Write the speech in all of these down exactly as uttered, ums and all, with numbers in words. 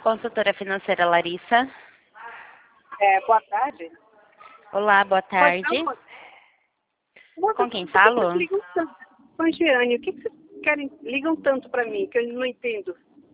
consultora financeira Larissa. É, boa tarde. Olá, boa tarde. Moça, Com quem por que falo? vocês ligam tanto? Com a Giane, o que que vocês querem, ligam tanto para mim, que eu não entendo?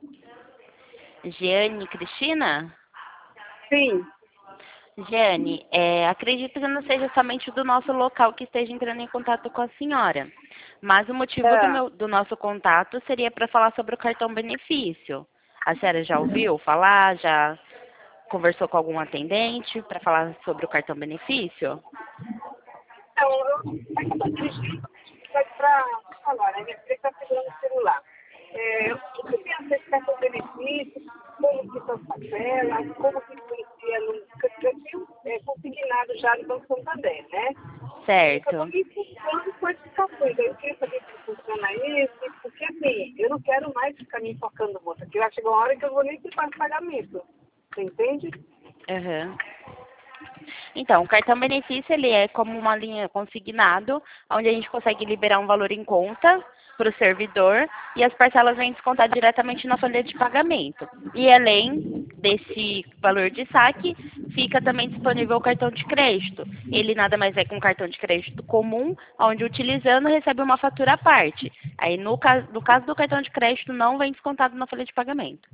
Giane Cristina? Sim. Giane, é, acredito que não seja somente do nosso local que esteja entrando em contato com a senhora. Mas o motivo do, É. meu, do nosso contato seria para falar sobre o cartão benefício. A senhora já ouviu falar? Já conversou com algum atendente para falar sobre o cartão benefício? Então, eu estou dirigindo para falar, né? Minha filha está segurando o celular. É, o que tem a ver com cartão benefício, como que são as tabelas, como que influencia no... Eu tenho é, consignado já no Banco Santander, né? Eu estou Certo. me informando com essas questões. Eu queria saber como funciona isso, porque assim, eu não quero mais ficar me enfocando, moça, porque vai chegar uma hora que eu vou nem ter mais pagamento. Você entende? Uhum. Então, o cartão benefício ele é como uma linha consignado, onde a gente consegue liberar um valor em conta para o servidor e as parcelas vêm descontar diretamente na folha de pagamento. E além desse valor de saque, fica também disponível o cartão de crédito. Ele nada mais é que um cartão de crédito comum, onde utilizando recebe uma fatura à parte. Aí no caso, no caso do cartão de crédito não vem descontado na folha de pagamento.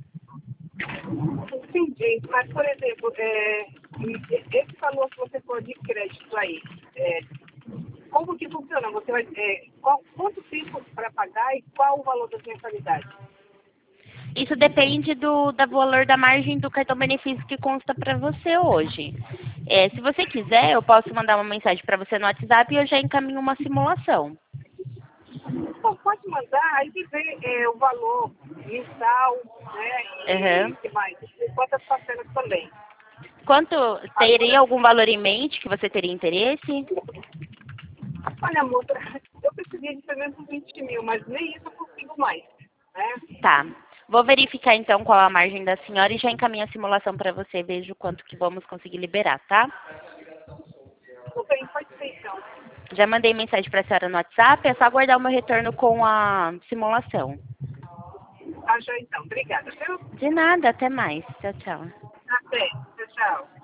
Entendi. Mas, por exemplo, é, esse valor que você for de crédito aí, é, como que funciona? Você vai, é, qual, quanto tempo para pagar e qual o valor das mensalidades? Isso depende do, do valor da margem do cartão benefício que consta para você hoje. É, se você quiser, eu posso mandar uma mensagem para você no WhatsApp e eu já encaminho uma simulação. Bom, pode mandar, aí que vê é, o valor mensal, né? E Uhum. o que mais? E quantas parcelas também. Quanto teria Agora, algum valor em mente que você teria interesse? olha, moça, eu precisaria de pelo menos vinte mil, mas nem isso eu consigo mais, né? Tá. Vou verificar então qual a margem da senhora e já encaminho a simulação para você. Vejo quanto que vamos conseguir liberar, tá? Não tem, pode ser então. Já mandei mensagem para a senhora no WhatsApp, é só aguardar o meu retorno com a simulação. Ah, já então. Obrigada, viu? De nada, até mais. Tchau, tchau. Até. Tchau, tchau.